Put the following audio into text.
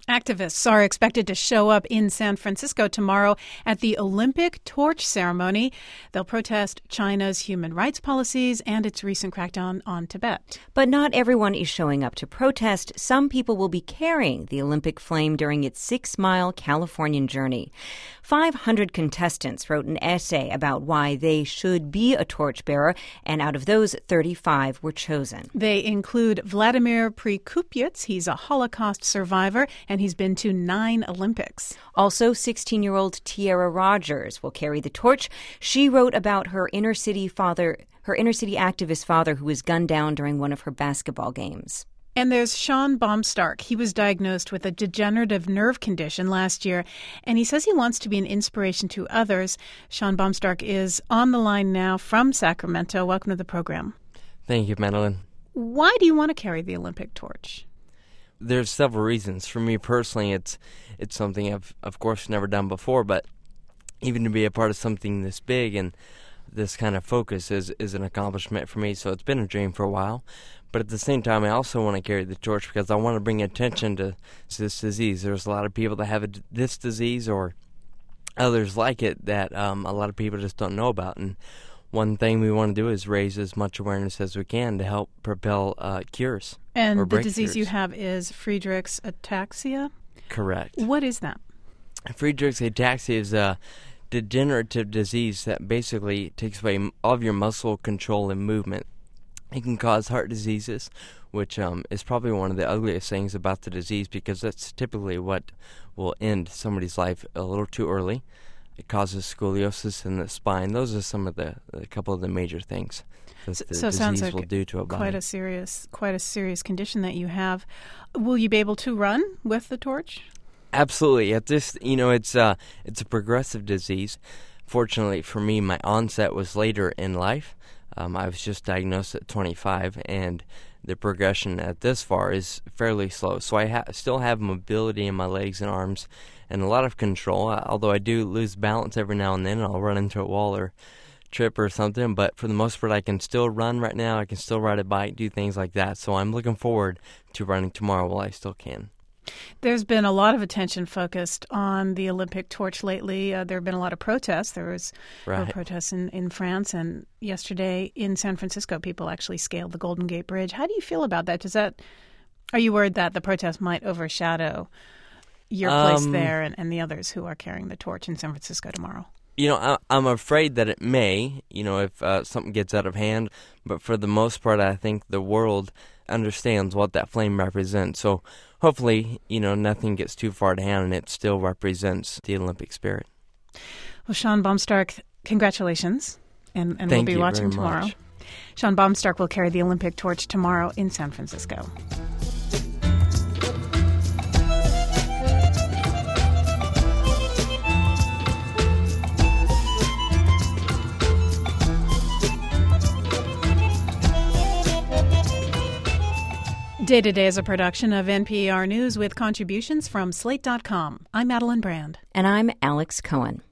Activists are expected to show up in San Francisco tomorrow at the Olympic torch ceremony. They'll protest China's human rights policies and its recent crackdown on Tibet. But not everyone is showing up to protest. Some people will be carrying the Olympic flame during its 6-mile Californian journey. 500 contestants wrote an essay about why they should be a torchbearer, and out of those, 35 were chosen. They include Vladimir Prikupets. He's a Holocaust survivor, and he's been to 9 Olympics. Also, 16-year-old Tiara Rogers will carry the torch. She wrote about her inner-city activist father who was gunned down during one of her basketball games. And there's Sean Baumstark. He was diagnosed with a degenerative nerve condition last year, and he says he wants to be an inspiration to others. Sean Baumstark is on the line now from Sacramento. Welcome to the program. Thank you, Madeline. Why do you want to carry the Olympic torch? There's several reasons. For me personally, it's something I've, of course, never done before, but even to be a part of something this big and this kind of focus is an accomplishment for me, so it's been a dream for a while. But at the same time, I also want to carry the torch because I want to bring attention to this disease. There's a lot of people that have this disease or others like it that a lot of people just don't know about. And one thing we want to do is raise as much awareness as we can to help propel cures. And the disease you have is Friedreich's ataxia? Correct. What is that? Friedreich's ataxia is a degenerative disease that basically takes away all of your muscle control and movement. It can cause heart diseases, which is probably one of the ugliest things about the disease because that's typically what will end somebody's life a little too early. It causes scoliosis in the spine. Those are some of a couple of the major things that the disease will do to a body. Quite a serious condition that you have. Will you be able to run with the torch? Absolutely. At this, it's a progressive disease. Fortunately for me, my onset was later in life. I was just diagnosed at 25, and the progression at this far is fairly slow. So I still have mobility in my legs and arms and a lot of control, although I do lose balance every now and then. I'll run into a wall or trip or something, but for the most part, I can still run right now. I can still ride a bike, do things like that. So I'm looking forward to running tomorrow while I still can. There's been a lot of attention focused on the Olympic torch lately. There have been a lot of protests. There was protests in France, and yesterday in San Francisco, people actually scaled the Golden Gate Bridge. How do you feel about that? Are you worried that the protest might overshadow your place there and the others who are carrying the torch in San Francisco tomorrow? I'm afraid that it may, if something gets out of hand. But for the most part, I think the world understands what that flame represents. So hopefully, nothing gets too far down and it still represents the Olympic spirit. Well, Sean Baumstark, congratulations. And we'll be watching tomorrow. Much. Sean Baumstark will carry the Olympic torch tomorrow in San Francisco. Day to Day is a production of NPR News with contributions from Slate.com. I'm Madeline Brand. And I'm Alex Cohen.